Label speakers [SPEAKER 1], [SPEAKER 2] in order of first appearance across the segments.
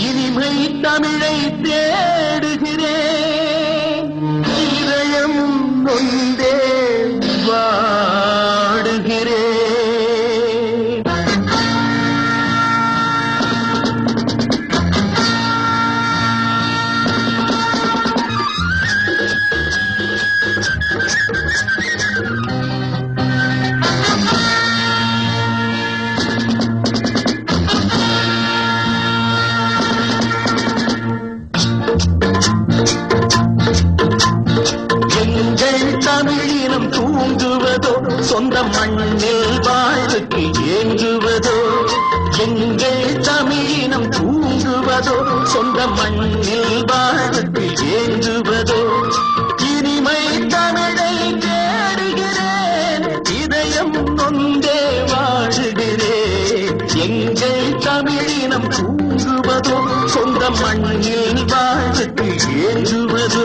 [SPEAKER 1] இனிமை தமிழை தேடுகிறேன், இதயம் நொந்தே வாடுகிறேன். தமிழினம் தூங்குவதோ, சொந்த மண்ணில் வாழ்வுக்கு ஏங்குவதோ. எங்கள் தமிழினம் தூங்குவதோ, சொந்த மண்ணில் வாழ்வுக்கு ஏங்குவதோ. இனிமை தமிழை தேடுகிறேன், இதயம் நொந்தே வாழுகிறேன். எங்கள் தமிழினம் தூங்குவதோ, சொந்த மண்ணில் வாழ்வுக்கு ஏங்குவதோ.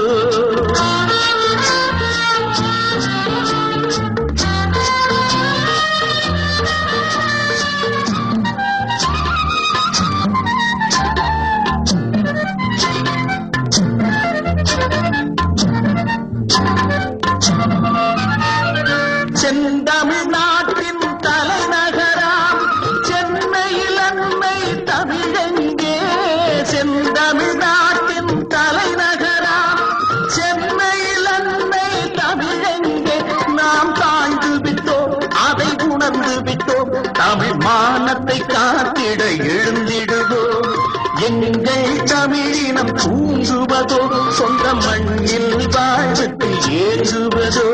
[SPEAKER 1] செந்தமிழ்நாட்டின் தலைநகராம் சென்னையில் அன்னை தமிழெங்கே. செந்தமிழ்நாட்டின் தலைநகராம் சென்னையில் அன்னை தமிழெங்கே. நாம் தாழ்ந்து விட்டோம், அதை உணர்ந்து விட்டோம், தமிழ் மானத்தை காத்திட எழுந்திடுவோம். எங்கள் தமிழினம் தூங்குவதோ, சொந்த மண்ணில் வாழ்வுக்கு ஏங்குவதோ.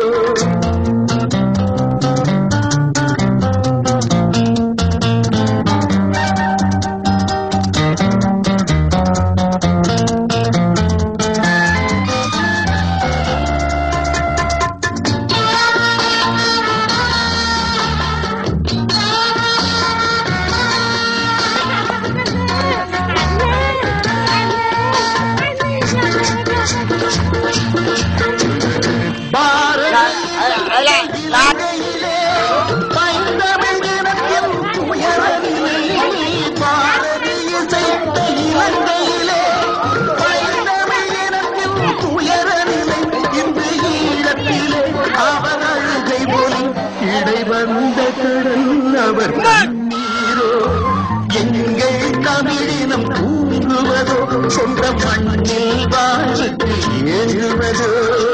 [SPEAKER 1] வந்த கடல் அவர் நீரோ. எங்கள் தமிழினம் தூங்குவதோ, சொந்த மண்ணில் வாழ்வுக்கு ஏங்குவதோ.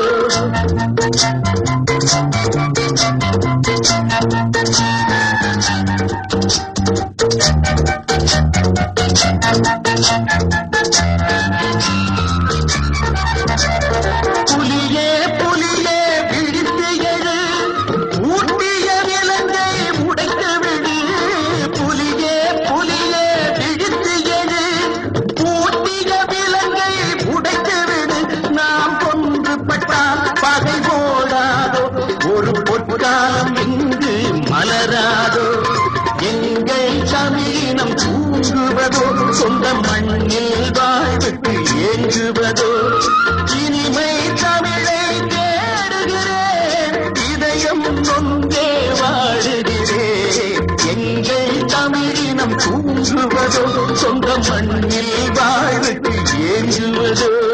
[SPEAKER 1] புலியே புலியே விழித்து எழு, ஊட்டிய விலங்கை உடைத்து விடு. புலியே புலியே விழித்து எழு, ஊட்டிய விலங்கை உடைத்து விடு. நாம் கொன்றுபட்டால் பகை போடாதோ, ஒரு பொற்காலம் இங்கு மலராதோ. எங்கள் தமிழினம் தூங்குவதோ, சொந்த மண்ணில் வாழ்வுக்கு ஏங்குவதோ. இனிமை தமிழை தேடுகிறேன், இதயம் நொந்தே வாழுகிறேன். எங்கள் தமிழினம் தூங்குவதோ, சொந்த மண்ணில் வாழ்வுக்கு ஏங்குவதோ.